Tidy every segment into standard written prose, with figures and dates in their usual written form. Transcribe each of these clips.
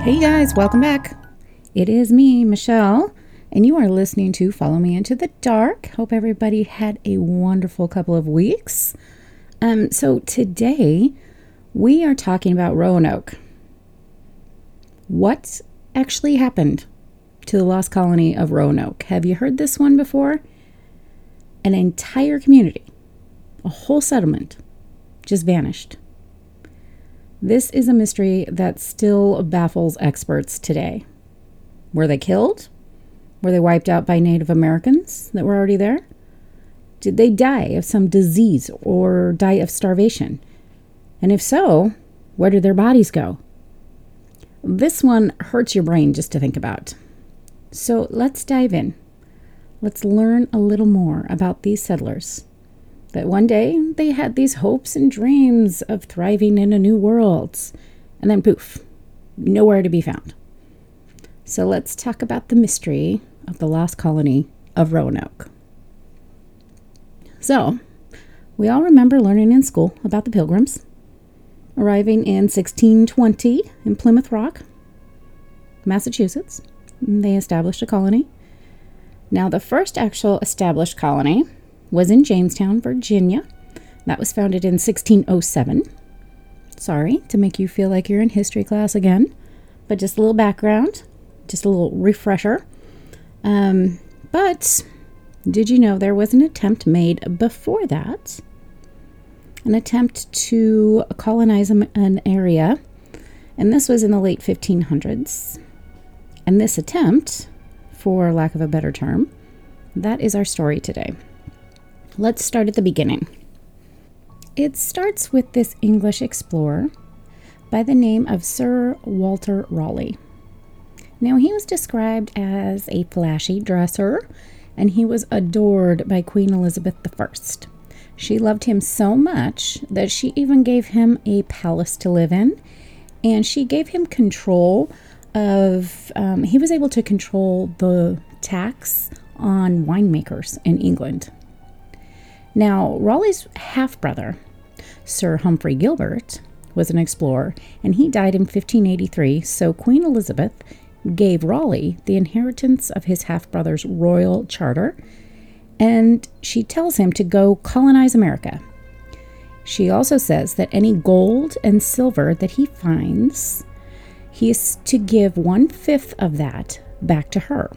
Hey guys, welcome back. It is me, Michelle, and you are listening to Follow Me Into the Dark. Hope everybody had a wonderful couple of weeks. So today we are talking about Roanoke. What actually happened to the lost colony of Roanoke? Have you heard this one before? An entire community, a whole settlement, just vanished. This is a mystery that still baffles experts today. Were they killed? Were they wiped out by Native Americans that were already there? Did they die of some disease or die of starvation? And if so, where did their bodies go? This one hurts your brain just to think about. So let's dive in. Let's learn a little more about these settlers. That one day they had these hopes and dreams of thriving in a new world. And then poof, nowhere to be found. So let's talk about the mystery of the lost colony of Roanoke. So, we all remember learning in school about the Pilgrims, arriving in 1620 in Plymouth Rock, Massachusetts. They established a colony. Now, the first actual established colony was in Jamestown, Virginia. That was founded in 1607. Sorry to make you feel like you're in history class again, but just a little background, just a little refresher. But did you know there was an attempt made before that? An attempt to colonize an area, and this was in the late 1500s. And this attempt, for lack of a better term, that is our story today. Let's start at the beginning. It starts with this English explorer by the name of Sir Walter Raleigh. Now, he was described as a flashy dresser, and he was adored by Queen Elizabeth I. She loved him so much that she even gave him a palace to live in, and she gave him control of, he was able to control the tax on winemakers in England. Now, Raleigh's half-brother, Sir Humphrey Gilbert, was an explorer, and he died in 1583, so Queen Elizabeth gave Raleigh the inheritance of his half-brother's royal charter, and she tells him to go colonize America. She also says that any gold and silver that he finds, he is to give 1/5 of that back to her.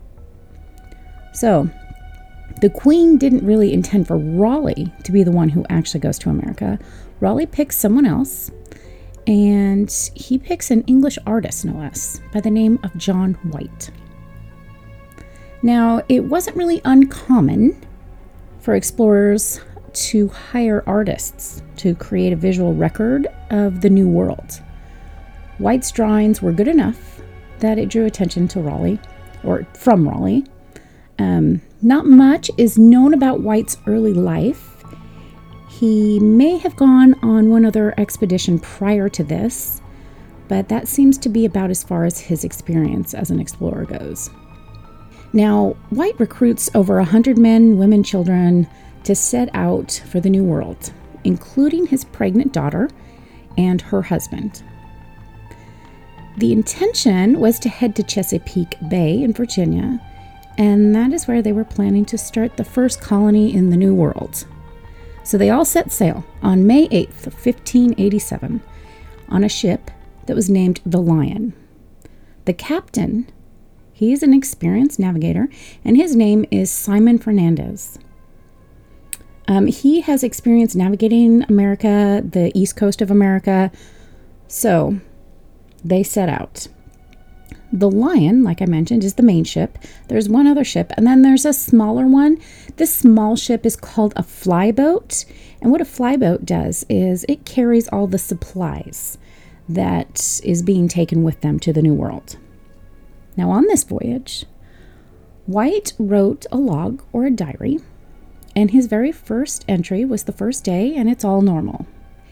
So, the Queen didn't really intend for Raleigh to be the one who actually goes to America. Raleigh picks someone else, and he picks an English artist, no less, by the name of John White. Now, it wasn't really uncommon for explorers to hire artists to create a visual record of the New World. White's drawings were good enough that it drew attention to Raleigh, or from Raleigh. Not much is known about White's early life. He may have gone on one other expedition prior to this, but that seems to be about as far as his experience as an explorer goes. Now, White recruits over 100 men, women, children to set out for the New World, including his pregnant daughter and her husband. The intention was to head to Chesapeake Bay in Virginia, and that is where they were planning to start the first colony in the New World. So they all set sail on May 8th, 1587, on a ship that was named the Lion. The captain, he is an experienced navigator, and his name is Simon Fernandez. He has experience navigating America, the east coast of America, so they set out. The Lion, like I mentioned, is the main ship. There's one other ship, and then there's a smaller one. This small ship is called a flyboat, and what a flyboat does is it carries all the supplies that is being taken with them to the New World. Now, on this voyage, White wrote a log or a diary, and his very first entry was the first day, and it's all normal.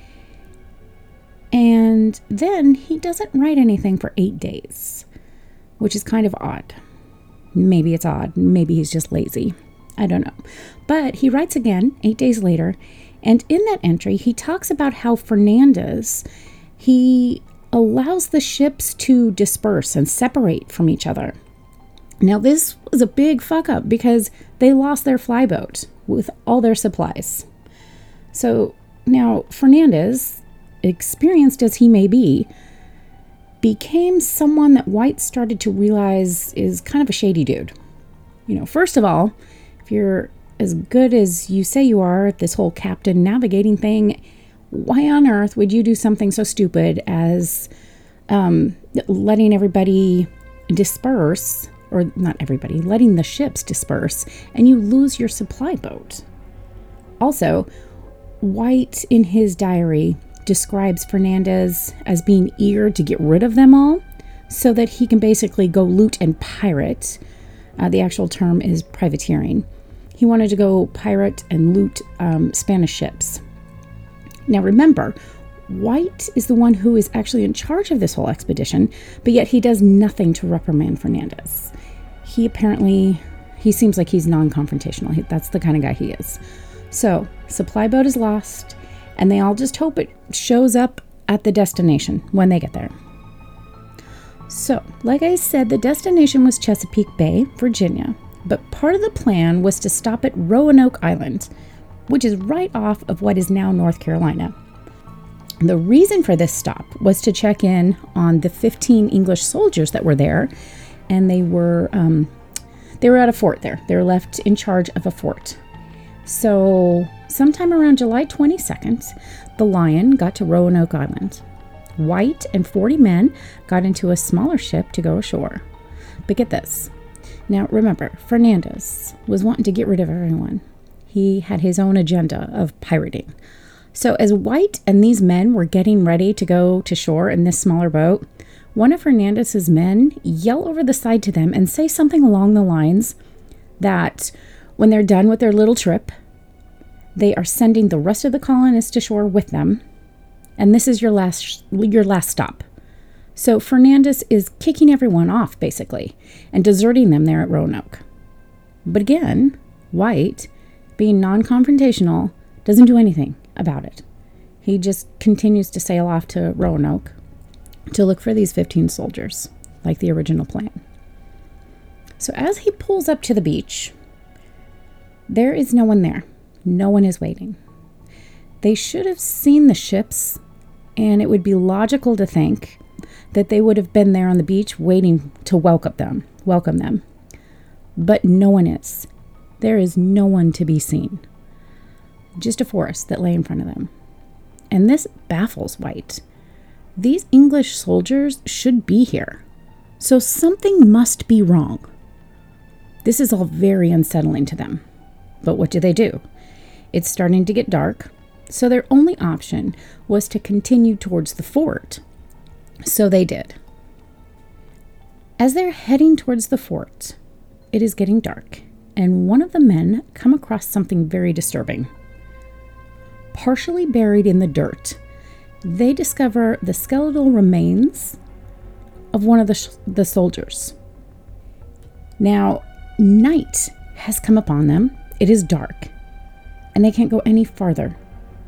And then he doesn't write anything for 8 days, which is kind of odd. Maybe it's odd. Maybe he's just lazy. I don't know. But he writes again 8 days later, and in that entry, he talks about how Fernandez, he allows the ships to disperse and separate from each other. Now, this was a big fuck up because they lost their flyboat with all their supplies. So now Fernandez, experienced as he may be, became someone that White started to realize is kind of a shady dude. First of all, if you're as good as you say you are at this whole captain navigating thing, why on earth would you do something so stupid as letting everybody disperse, or not everybody, letting the ships disperse, and you lose your supply boat? Also, White in his diary describes Fernandez as being eager to get rid of them all so that he can basically go loot and pirate. The actual term is privateering. He wanted to go pirate and loot Spanish ships. Now remember, White is the one who is actually in charge of this whole expedition, but yet he does nothing to reprimand Fernandez. He seems like he's non-confrontational. That's the kind of guy he is. So, supply boat is lost, and they all just hope it shows up at the destination when they get there. So, like I said, the destination was Chesapeake Bay, Virginia, but part of the plan was to stop at Roanoke Island, which is right off of what is now North Carolina. The reason for this stop was to check in on the 15 English soldiers that were there, and they were at a fort there. They were left in charge of a fort. So sometime around July 22nd, the Lion got to Roanoke Island. White and 40 men got into a smaller ship to go ashore. But get this. Now remember, Fernandez was wanting to get rid of everyone. He had his own agenda of pirating. So as White and these men were getting ready to go to shore in this smaller boat, one of Fernandez's men yell over the side to them and say something along the lines that when they're done with their little trip, they are sending the rest of the colonists to shore with them, and this is your last stop. So Fernandez is kicking everyone off, basically, and deserting them there at Roanoke. But again, White, being non-confrontational, doesn't do anything about it. He just continues to sail off to Roanoke to look for these 15 soldiers, like the original plan. So as he pulls up to the beach, there is no one there. No one is waiting. They should have seen the ships, and it would be logical to think that they would have been there on the beach waiting to welcome them. But no one is. There is no one to be seen. Just a forest that lay in front of them. And this baffles White. These English soldiers should be here. So something must be wrong. This is all very unsettling to them. But what do? It's starting to get dark, so their only option was to continue towards the fort. So they did. As they're heading towards the fort, it is getting dark, and one of the men come across something very disturbing. Partially buried in the dirt, they discover the skeletal remains of one of the soldiers. Now, night has come upon them. It is dark, and they can't go any farther.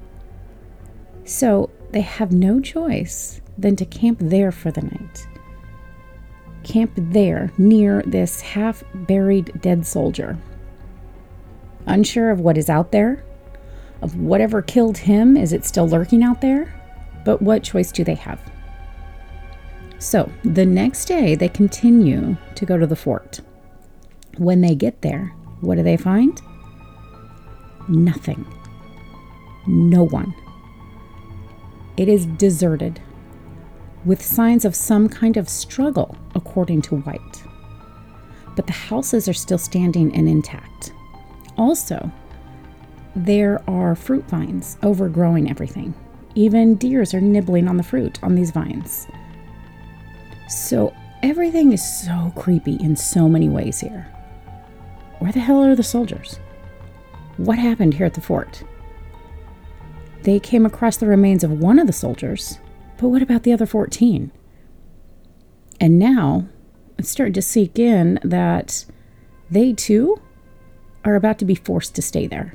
So they have no choice than to camp there for the night. Camp there near this half-buried dead soldier. Unsure of what is out there, of whatever killed him, is it still lurking out there? But what choice do they have? So the next day they continue to go to the fort. When they get there, what do they find? Nothing. No one. It is deserted, with signs of some kind of struggle, according to White. But the houses are still standing and intact. Also, there are fruit vines overgrowing everything. Even deers are nibbling on the fruit on these vines. So everything is so creepy in so many ways here. Where the hell are the soldiers? What happened here at the fort? They came across the remains of one of the soldiers, but what about the other 14? And now it's starting to sink in that they too are about to be forced to stay there.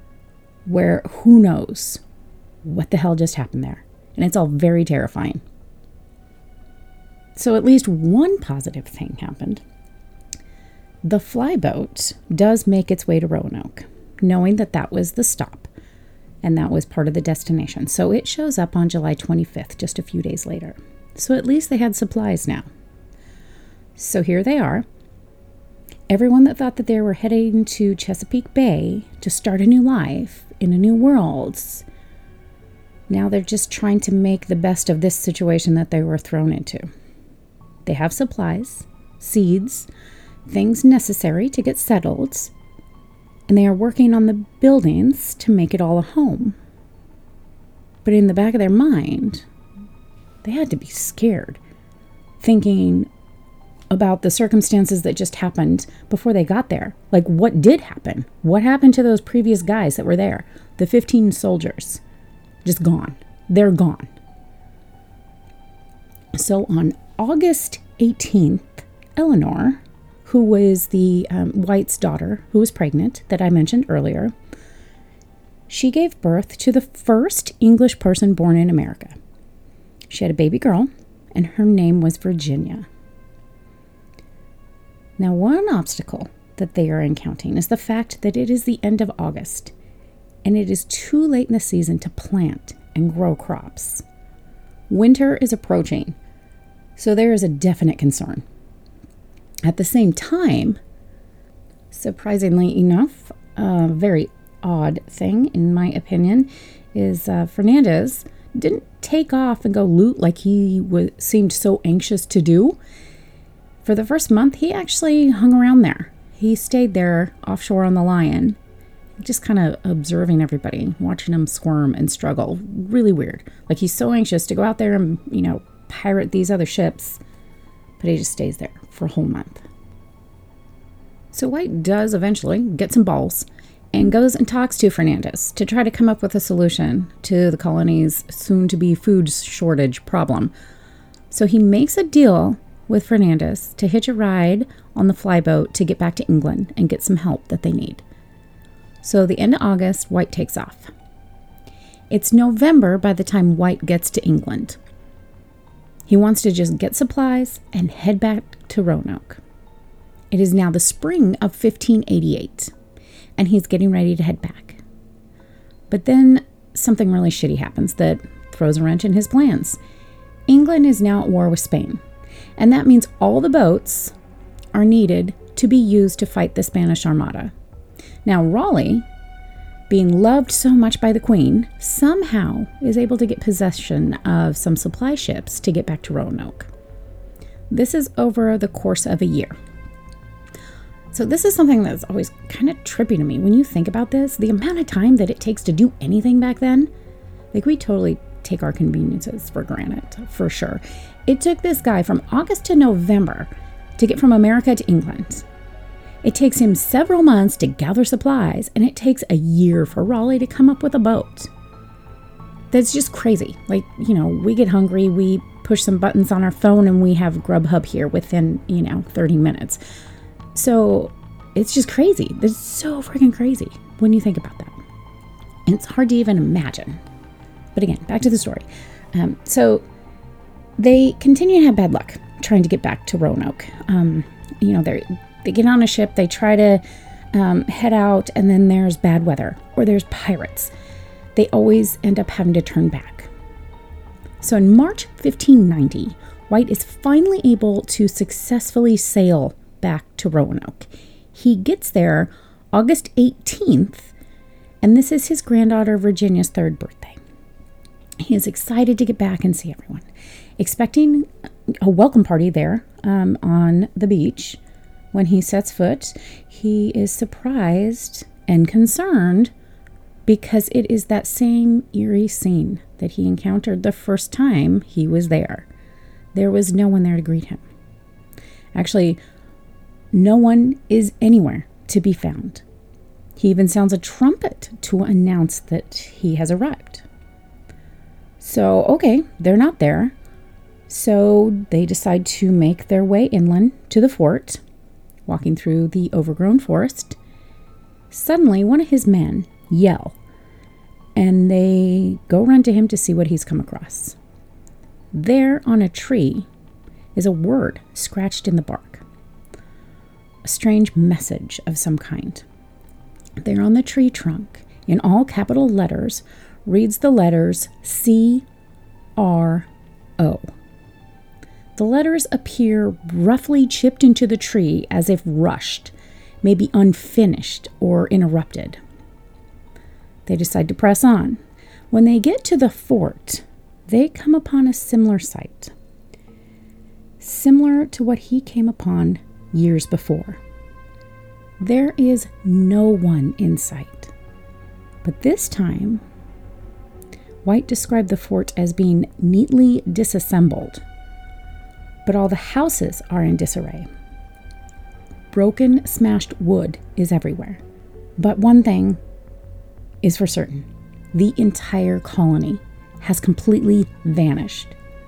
Where who knows what the hell just happened there. And it's all very terrifying. So at least one positive thing happened. The flyboat does make its way to Roanoke, knowing that that was the stop and that was part of the destination. So it shows up on July 25th, just a few days later. So at least they had supplies now. So here they are. Everyone that thought that they were heading to Chesapeake Bay to start a new life in a new world, now they're just trying to make the best of this situation that they were thrown into. They have supplies, seeds, things necessary to get settled, and they are working on the buildings to make it all a home. But in the back of their mind, they had to be scared, thinking about the circumstances that just happened before they got there. Like, what did happen? What happened to those previous guys that were there? The 15 soldiers. Just gone. They're gone. So on August 18th, Eleanor, who was the White's daughter, who was pregnant, that I mentioned earlier, she gave birth to the first English person born in America. She had a baby girl, and her name was Virginia. Now, one obstacle that they are encountering is the fact that it is the end of August, and it is too late in the season to plant and grow crops. Winter is approaching, so there is a definite concern. At the same time, surprisingly enough, a very odd thing, in my opinion, is Fernandez didn't take off and go loot like he seemed so anxious to do. For the first month, he actually hung around there. He stayed there offshore on the Lion, just kind of observing everybody, watching them squirm and struggle. Really weird. Like, he's so anxious to go out there and, pirate these other ships, but he just stays there for a whole month. So White does eventually get some balls and goes and talks to Fernandez to try to come up with a solution to the colony's soon-to-be food shortage problem. So he makes a deal with Fernandez to hitch a ride on the flyboat to get back to England and get some help that they need. So the end of August, White takes off. It's November by the time White gets to England. He wants to just get supplies and head back to Roanoke. It is now the spring of 1588, and he's getting ready to head back. But then something really shitty happens that throws a wrench in his plans. England is now at war with Spain, and that means all the boats are needed to be used to fight the Spanish Armada. Now, Raleigh, being loved so much by the Queen, somehow is able to get possession of some supply ships to get back to Roanoke. This is over the course of a year. So this is something that's always kind of trippy to me. When you think about this, the amount of time that it takes to do anything back then, like, we totally take our conveniences for granted, for sure. It took this guy from August to November to get from America to England. It takes him several months to gather supplies, and it takes a year for Raleigh to come up with a boat. That's just crazy. Like, we get hungry, we push some buttons on our phone, and we have Grubhub here within, 30 minutes. So it's just crazy. It's so freaking crazy when you think about that. And it's hard to even imagine. But again, back to the story. So they continue to have bad luck trying to get back to Roanoke. They get on a ship, they try to head out, and then there's bad weather or there's pirates. They always end up having to turn back. So in March 1590, White is finally able to successfully sail back to Roanoke. He gets there August 18th, and this is his granddaughter Virginia's 3rd birthday. He is excited to get back and see everyone, expecting a welcome party there on the beach. When he sets foot, he is surprised and concerned because it is that same eerie scene that he encountered the first time he was there. There was no one there to greet him. Actually, no one is anywhere to be found. He even sounds a trumpet to announce that he has arrived. So, okay, they're not there. So they decide to make their way inland to the fort, walking through the overgrown forest. Suddenly, one of his men yell, and they go run to him to see what he's come across. There on a tree is a word scratched in the bark. A strange message of some kind. There on the tree trunk, in all capital letters, reads the letters C-R-O. The letters appear roughly chipped into the tree as if rushed, maybe unfinished or interrupted. They decide to press on. When they get to the fort, they come upon a similar sight, similar to what he came upon years before. There is no one in sight. But this time, White described the fort as being neatly disassembled, but all the houses are in disarray. Broken, smashed wood is everywhere. But one thing is for certain. The entire colony has completely vanished.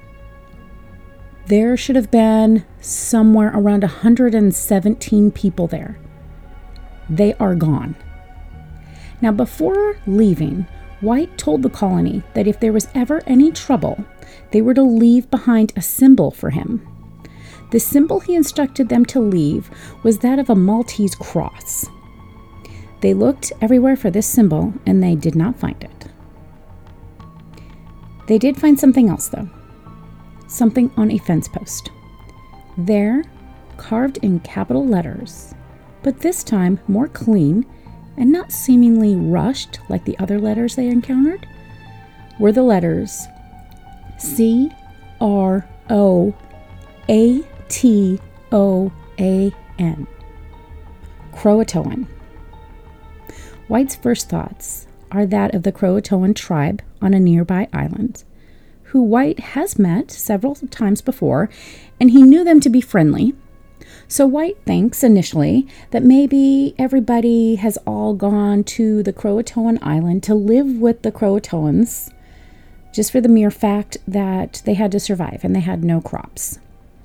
There should have been somewhere around 117 people there. They are gone. Now, before leaving, White told the colony that if there was ever any trouble, they were to leave behind a symbol for him. The symbol he instructed them to leave was that of a Maltese cross. They looked everywhere for this symbol, and they did not find it. They did find something else, though. Something on a fence post. There, carved in capital letters, but this time more clean and not seemingly rushed like the other letters they encountered, were the letters C-R-O-A-T-O-A-N. Croatoan. White's first thoughts are that of the Croatoan tribe on a nearby island, who White has met several times before, and he knew them to be friendly. So White thinks initially that maybe everybody has all gone to the Croatoan island to live with the Croatoans, just for the mere fact that they had to survive and they had no crops.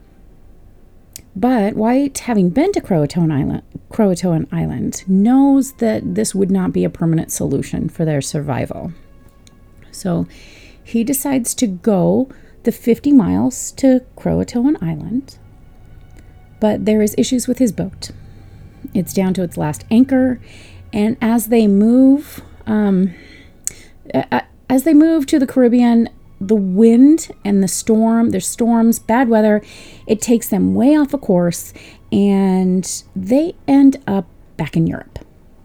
But White, having been to Croatoan Island, knows that this would not be a permanent solution for their survival. So he decides to go the 50 miles to Croatoan Island, but there is issues with his boat. It's down to its last anchor, and as they move to the Caribbean, the wind and there's storms, bad weather, it takes them way off a course, and they end up back in Europe.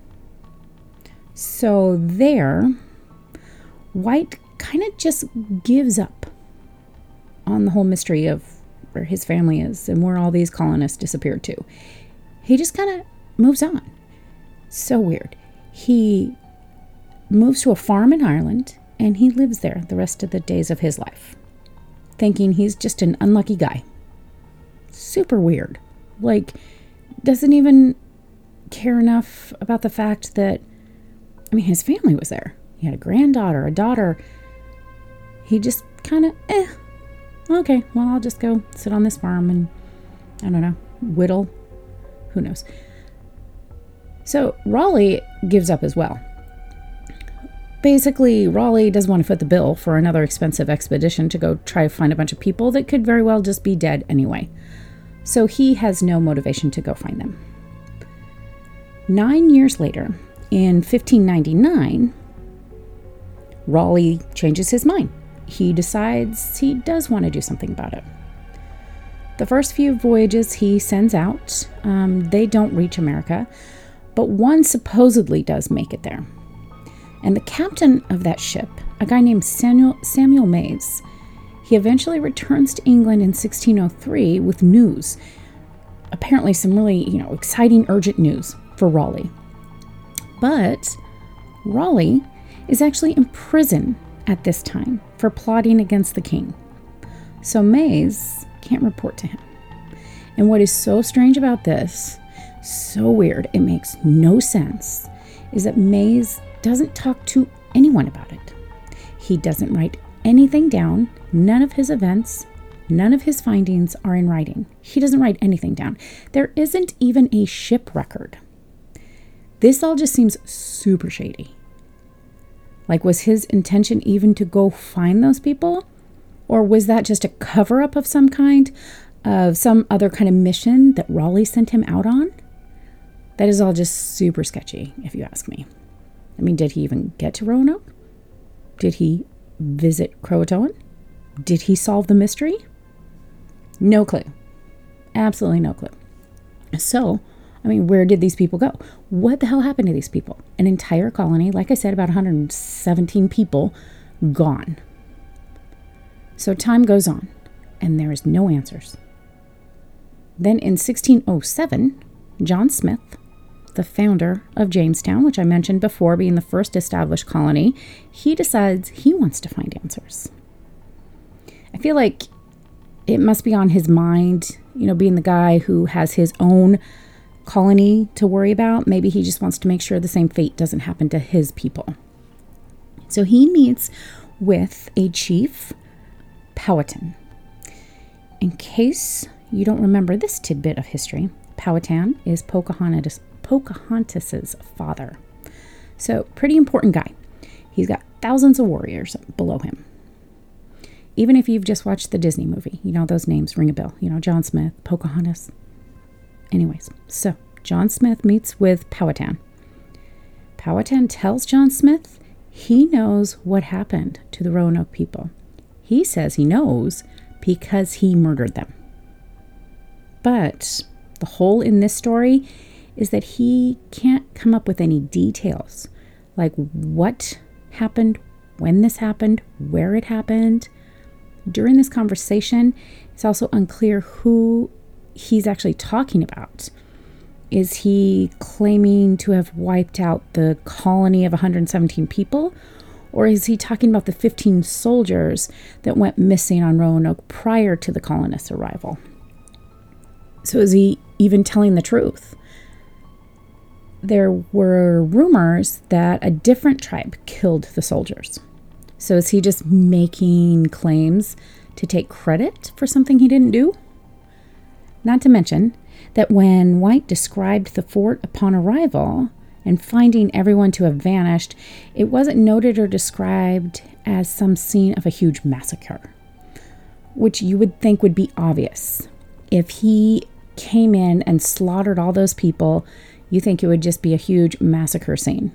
So there, White kind of just gives up on the whole mystery of where his family is and where all these colonists disappeared to. He just kind of moves on. So weird. He moves to a farm in Ireland, and he lives there the rest of the days of his life, thinking he's just an unlucky guy. Super weird. Like, doesn't even care enough about the fact that, his family was there. He had a granddaughter, a daughter. He just kind of, okay, well, I'll just go sit on this farm and, I don't know, whittle. Who knows? So Raleigh gives up as well. Basically, Raleigh doesn't want to foot the bill for another expensive expedition to go try to find a bunch of people that could very well just be dead anyway. So he has no motivation to go find them. 9 years later, in 1599, Raleigh changes his mind. He decides he does want to do something about it. The first few voyages he sends out, they don't reach America, but one supposedly does make it there. And the captain of that ship, a guy named Samuel Mayes, he eventually returns to England in 1603 with news. Apparently some really, exciting, urgent news for Raleigh. But Raleigh is actually in prison at this time for plotting against the king. So Mayes can't report to him. And what is so strange about this, so weird, it makes no sense, is that Mayes doesn't talk to anyone about it. He doesn't write anything down. None of his events, none of his findings are in writing. He doesn't write anything down. There isn't even a ship record. This all just seems super shady. Like, was his intention even to go find those people? Or was that just a cover-up of some kind? of some other kind of mission that Raleigh sent him out on. That is all just super sketchy, if you ask me. I mean, did he even get to Roanoke? Did he visit Croatoan? Did he solve the mystery? No clue. Absolutely no clue. So, I mean, where did these people go? What the hell happened to these people? An entire colony, like I said, about 117 people, gone. So time goes on, and there is no answers. Then in 1607, John Smith, the founder of Jamestown, which I mentioned before being the first established colony, he decides he wants to find answers. I feel like it must be on his mind, being the guy who has his own colony to worry about. Maybe he just wants to make sure the same fate doesn't happen to his people. So he meets with a chief, Powhatan. In case you don't remember this tidbit of history, Powhatan is Pocahontas's father. So pretty important guy. He's got thousands of warriors below him. Even if you've just watched the Disney movie, those names ring a bell. John Smith, Pocahontas. Anyways, so John Smith meets with Powhatan. Powhatan tells John Smith he knows what happened to the Roanoke people. He says he knows because he murdered them. But the hole in this story is that he can't come up with any details, like what happened, when this happened, where it happened. During this conversation, it's also unclear who he's actually talking about. Is he claiming to have wiped out the colony of 117 people? Or is he talking about the 15 soldiers that went missing on Roanoke prior to the colonists' arrival? So is he even telling the truth? There were rumors that a different tribe killed the soldiers. So is he just making claims to take credit for something he didn't do? Not to mention that when White described the fort upon arrival and finding everyone to have vanished, it wasn't noted or described as some scene of a huge massacre, which you would think would be obvious. If he came in and slaughtered all those people, you think it would just be a huge massacre scene.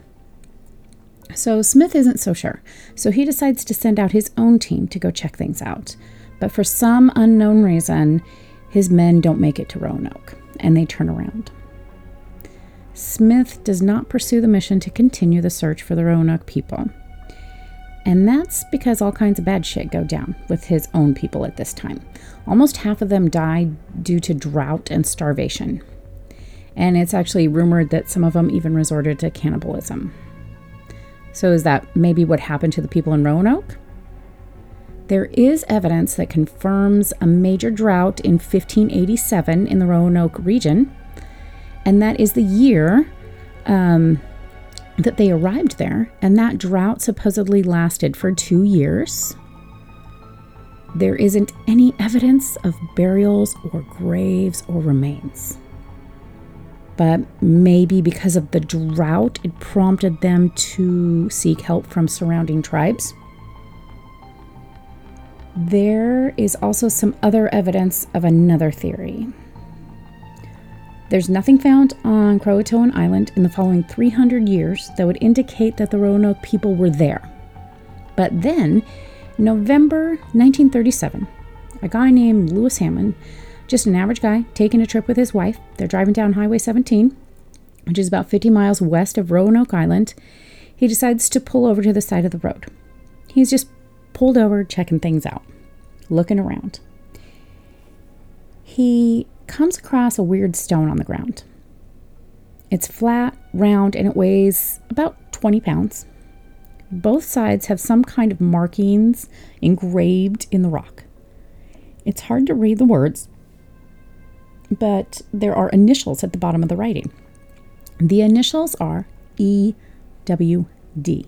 So Smith isn't so sure. So he decides to send out his own team to go check things out. But for some unknown reason, his men don't make it to Roanoke, and they turn around. Smith does not pursue the mission to continue the search for the Roanoke people. And that's because all kinds of bad shit go down with his own people at this time. Almost half of them died due to drought and starvation. And it's actually rumored that some of them even resorted to cannibalism. So is that maybe what happened to the people in Roanoke? There is evidence that confirms a major drought in 1587 in the Roanoke region. And that is the year that they arrived there. And that drought supposedly lasted for 2 years. There isn't any evidence of burials or graves or remains. But maybe because of the drought, it prompted them to seek help from surrounding tribes. There is also some other evidence of another theory. There's nothing found on Croatoan Island in the following 300 years that would indicate that the Roanoke people were there. But then, November 1937, a guy named Lewis Hammond, just an average guy, taking a trip with his wife. They're driving down Highway 17, which is about 50 miles west of Roanoke Island. He decides to pull over to the side of the road. He's just pulled over, checking things out, looking around. He comes across a weird stone on the ground. It's flat, round, and it weighs about 20 pounds. Both sides have some kind of markings engraved in the rock. It's hard to read the words, but there are initials at the bottom of the writing. The initials are EWD,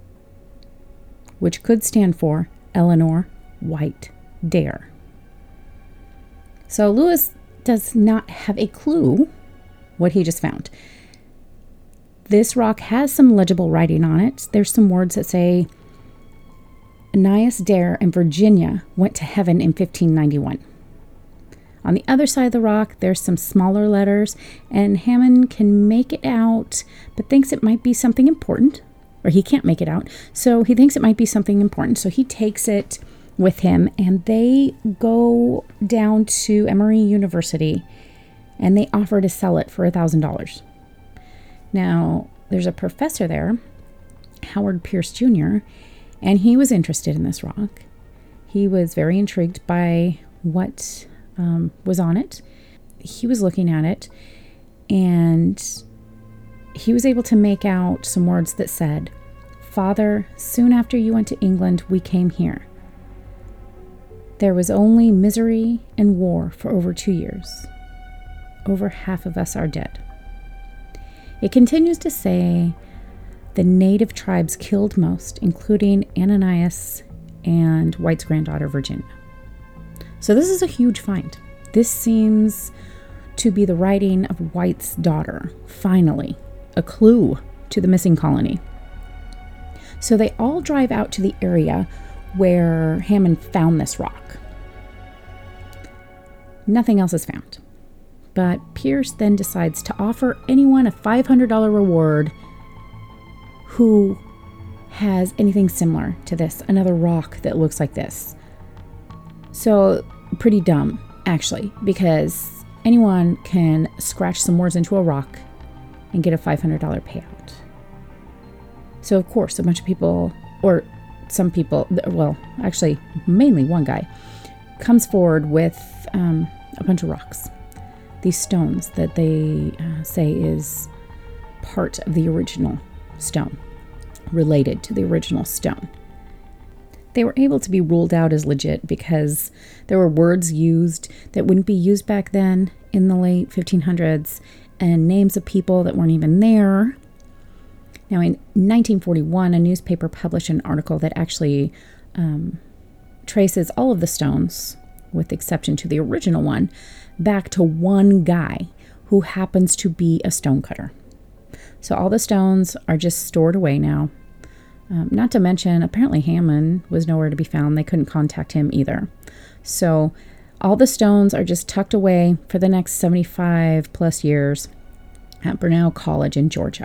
which could stand for Eleanor White Dare. So Lewis does not have a clue what he just found. This rock has some legible writing on it. There's some words that say, Aeneas Dare and Virginia went to heaven in 1591. On the other side of the rock, there's some smaller letters, and Hammond can make it out, but thinks it might be something important, or he can't make it out, so he thinks it might be something important, so he takes it with him, and they go down to Emory University, and they offer to sell it for $1,000. Now, there's a professor there, Howard Pierce Jr., and he was interested in this rock. He was very intrigued by what was on it. He was looking at it, and he was able to make out some words that said, "Father, soon after you went to England, we came here. There was only misery and war for over 2 years. Over half of us are dead." It continues to say the native tribes killed most, including Ananias and White's granddaughter, Virginia. So this is a huge find. This seems to be the writing of White's daughter, finally, a clue to the missing colony. So they all drive out to the area where Hammond found this rock. Nothing else is found. But Pierce then decides to offer anyone a $500 reward who has anything similar to this, another rock that looks like this. So pretty dumb, actually, because anyone can scratch some words into a rock and get a $500 payout. So of course, a bunch of people, or some people, well, actually, mainly one guy, comes forward with a bunch of rocks. These stones that they say is part of the original stone, related to the original stone. They were able to be ruled out as legit because there were words used that wouldn't be used back then in the late 1500s, and names of people that weren't even there. Now, in 1941, a newspaper published an article that actually traces all of the stones, with exception to the original one, back to one guy who happens to be a stonecutter. So all the stones are just stored away now. Not to mention, apparently Hammond was nowhere to be found. They couldn't contact him either. So all the stones are just tucked away for the next 75 plus years at Burnell College in Georgia.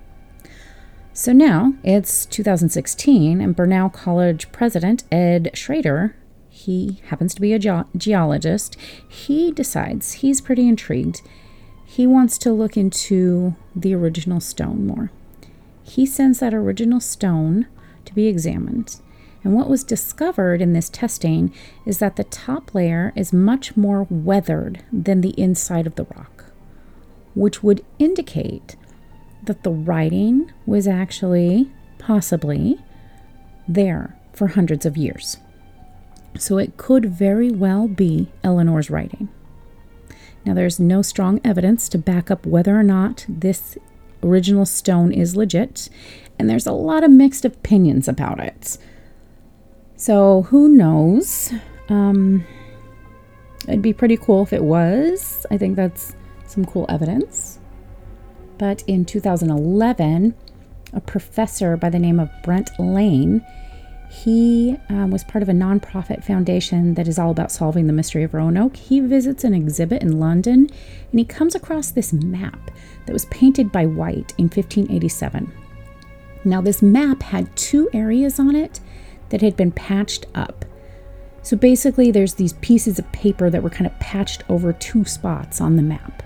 So now it's 2016, and Burnell College president Ed Schrader, he happens to be a geologist, he decides he's pretty intrigued. He wants to look into the original stone more. He sends that original stone to be examined. And what was discovered in this testing is that the top layer is much more weathered than the inside of the rock, which would indicate that the writing was actually, possibly, there for hundreds of years. So it could very well be Eleanor's writing. Now, there's no strong evidence to back up whether or not this original stone is legit, and there's a lot of mixed opinions about it. So who knows? It'd be pretty cool if it was. I think that's some cool evidence. But in 2011, a professor by the name of Brent Lane, he was part of a nonprofit foundation that is all about solving the mystery of Roanoke. He visits an exhibit in London, and he comes across this map that was painted by White in 1587. Now, this map had 2 areas on it that had been patched up. So basically, there's these pieces of paper that were kind of patched over 2 spots on the map.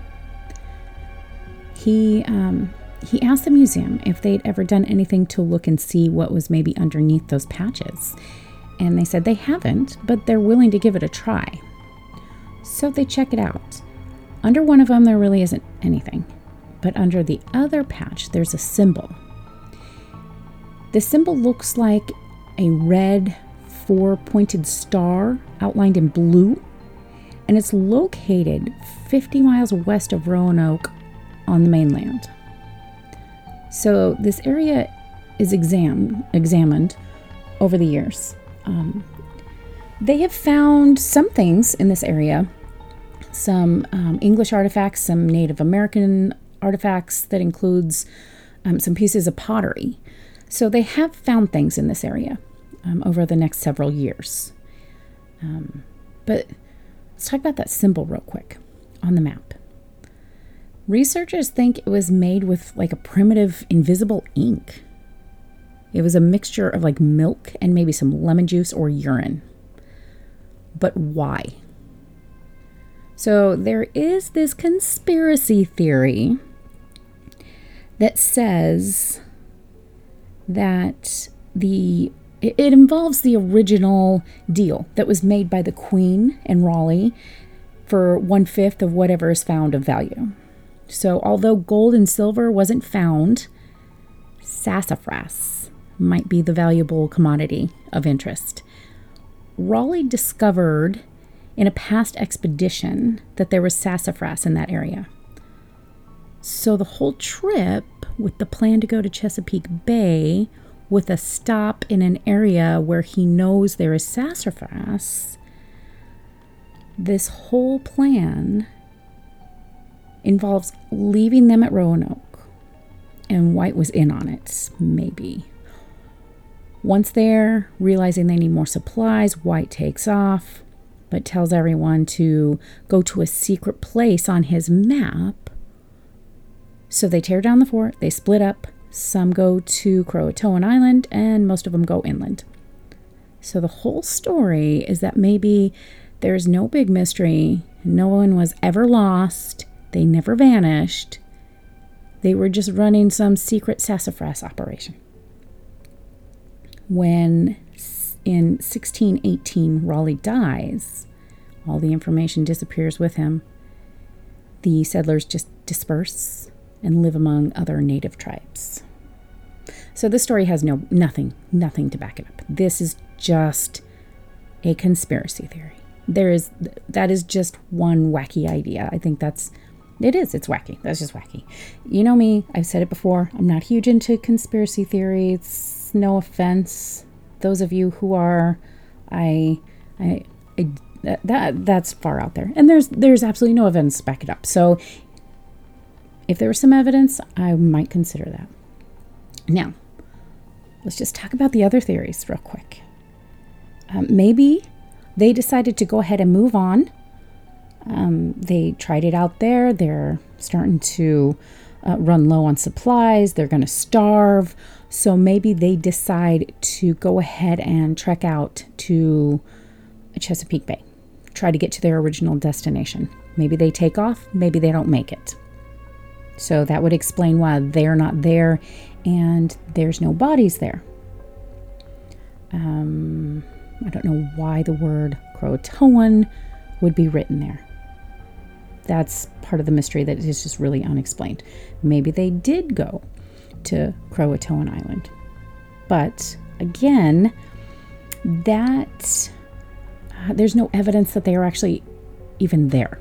He asked the museum if they'd ever done anything to look and see what was maybe underneath those patches. And they said they haven't, but they're willing to give it a try. So they check it out. Under one of them, there really isn't anything. But under the other patch, there's a symbol. The symbol looks like a red 4-pointed star outlined in blue. And it's located 50 miles west of Roanoke on the mainland. So this area is examined over the years. They have found some things in this area, some English artifacts, some Native American artifacts that includes some pieces of pottery. So they have found things in this area over the next several years. But Let's talk about that symbol real quick on the map. Researchers think it was made with like a primitive invisible ink. It was a mixture of like milk and maybe some lemon juice or urine. But why? So there is this conspiracy theory that says that it involves the original deal that was made by the Queen and Raleigh for 1/5 of whatever is found of value. So although gold and silver wasn't found, sassafras might be the valuable commodity of interest. Raleigh discovered in a past expedition that there was sassafras in that area. So the whole trip with the plan to go to Chesapeake Bay with a stop in an area where he knows there is sassafras, this whole plan involves leaving them at Roanoke, and White was in on it, maybe. Once there, realizing they need more supplies, White takes off, but tells everyone to go to a secret place on his map. So they tear down the fort, they split up, some go to Croatoan Island, and most of them go inland. So the whole story is that maybe there's no big mystery, no one was ever lost, they never vanished. They were just running some secret sassafras operation. When in 1618 Raleigh dies, all the information disappears with him. The settlers just disperse and live among other native tribes. So this story has nothing to back it up. This is just a conspiracy theory. That is just one wacky idea. I think it's wacky. That's just wacky. You know me, I've said it before, I'm not huge into conspiracy theories. No offense. Those of you who are, that's far out there. And there's absolutely no evidence to back it up. So if there was some evidence, I might consider that. Now, let's just talk about the other theories real quick. Maybe they decided to go ahead and move on. They tried it out there. They're starting to run low on supplies. They're going to starve. So maybe they decide to go ahead and trek out to Chesapeake Bay. Try to get to their original destination. Maybe they take off. Maybe they don't make it. So that would explain why they're not there and there's no bodies there. I don't know why the word Croatoan would be written there. That's part of the mystery that is just really unexplained. Maybe they did go to Croatoan Island. But again, there's no evidence that they are actually even there.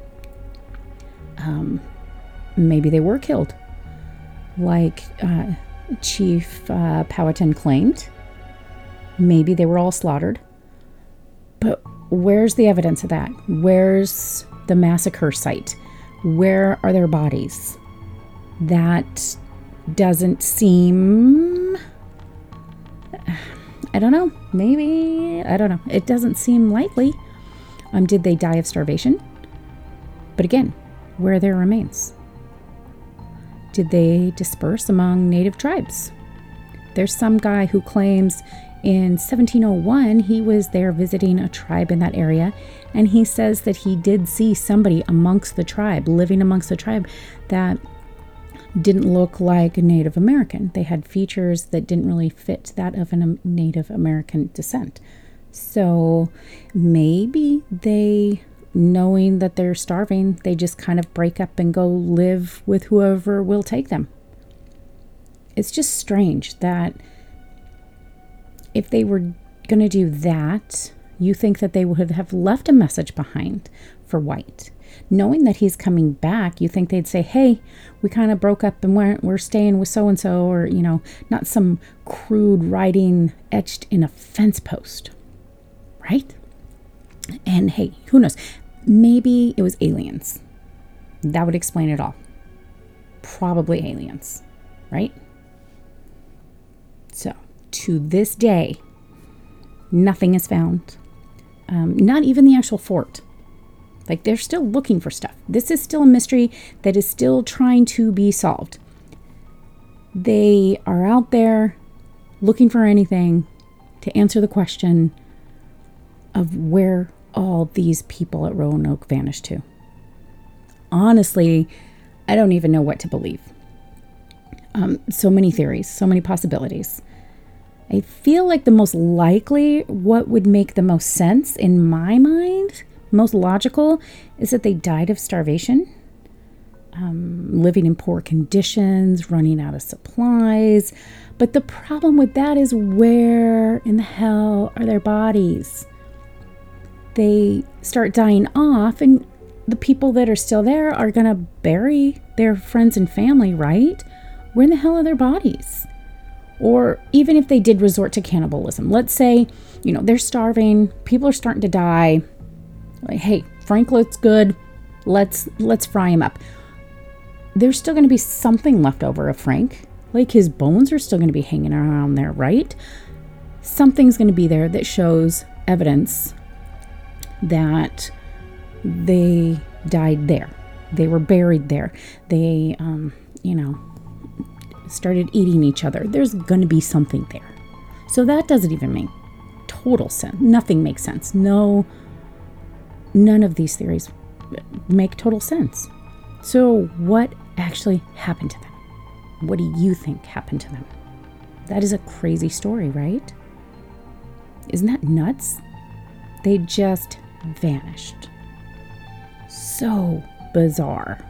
Maybe they were killed, like Chief Powhatan claimed. Maybe they were all slaughtered. But where's the evidence of that? Where's the massacre site? Where are their bodies? That doesn't seem... I don't know. Maybe... I don't know. It doesn't seem likely. Did they die of starvation? But again, where are their remains? Did they disperse among native tribes? There's some guy who claims in 1701 he was there visiting a tribe in that area, and he says that he did see somebody amongst the tribe, living amongst the tribe, that didn't look like a Native American. They had features that didn't really fit that of a Native American descent. So maybe they, knowing that they're starving, they just kind of break up and go live with whoever will take them. It's just strange that if they were going to do that, you think that they would have left a message behind for White. Knowing that he's coming back, you think they'd say, hey, we kind of broke up and we're staying with so-and-so, or, not some crude writing etched in a fence post, right? And hey, who knows? Maybe it was aliens. That would explain it all. Probably aliens, right? So, to this day, nothing is found. Not even the actual fort. Like, they're still looking for stuff. This is still a mystery that is still trying to be solved. They are out there looking for anything to answer the question of where all these people at Roanoke vanished to. Honestly, I don't even know what to believe. So many theories, so many possibilities. I feel like the most likely, what would make the most sense in my mind, most logical, is that they died of starvation, living in poor conditions, running out of supplies. But the problem with that is, where in the hell are their bodies? They start dying off, and the people that are still there are going to bury their friends and family, right? Where in the hell are their bodies? Or even if they did resort to cannibalism, let's say, they're starving, people are starting to die. Like, hey, Frank looks good. Let's fry him up. There's still going to be something left over of Frank. Like, his bones are still going to be hanging around there, right? Something's going to be there that shows evidence that they died there. They were buried there. They, started eating each other. There's going to be something there. So that doesn't even make total sense. Nothing makes sense. No, none of these theories make total sense. So what actually happened to them? What do you think happened to them? That is a crazy story, right? Isn't that nuts? They just vanished. So bizarre.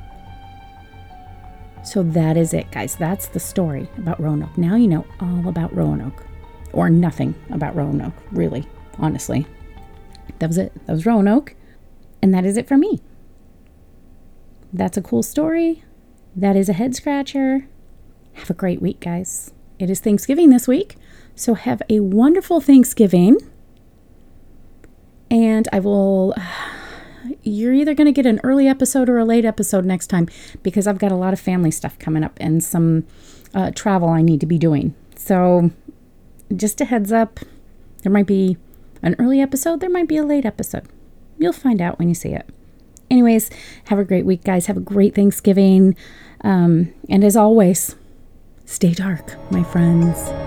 So that is it, guys. That's the story about Roanoke. Now you know all about Roanoke. Or nothing about Roanoke, really, honestly. That was it. That was Roanoke. And that is it for me. That's a cool story. That is a head scratcher. Have a great week, guys. It is Thanksgiving this week. So have a wonderful Thanksgiving. And you're either going to get an early episode or a late episode next time, because I've got a lot of family stuff coming up and some travel I need to be doing. So just a heads up, there might be an early episode, there might be a late episode. You'll find out when you see it. Anyways, have a great week, guys. Have a great Thanksgiving. And as always, stay dark, my friends.